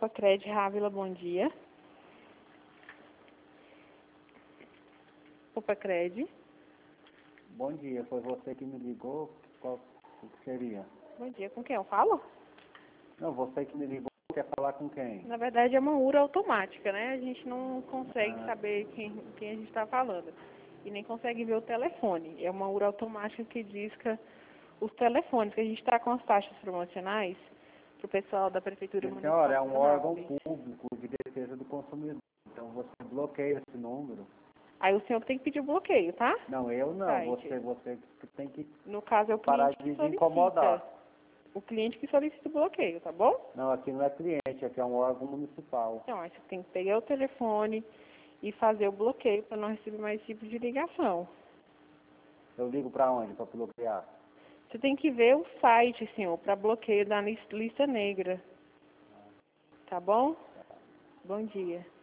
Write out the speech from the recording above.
Pacred Rávila, bom dia. Pacred. Bom dia, foi você que me ligou? Qual que seria? Bom dia, com quem eu falo? Não, você que me ligou, quer falar com quem? Na verdade é uma URA automática, né? A gente não consegue saber quem a gente está falando. E nem consegue ver o telefone. É uma URA automática que disca os telefones, que a gente está com as taxas promocionais para o pessoal da Prefeitura Municipal. Senhora, é um órgão público de defesa do consumidor. Então você bloqueia esse número. Aí o senhor tem que pedir o bloqueio, tá? Não, eu não. Você que tem que No caso é o parar cliente que de solicita. incomodar. O cliente que solicita o bloqueio, tá bom? Não, aqui não é cliente, aqui é um órgão municipal. Então, aí você tem que pegar o telefone e fazer o bloqueio para não receber mais esse tipo de ligação. Eu ligo para onde? Para bloquear? Você tem que ver o site, senhor, para bloqueio da lista negra. Tá bom? Bom dia.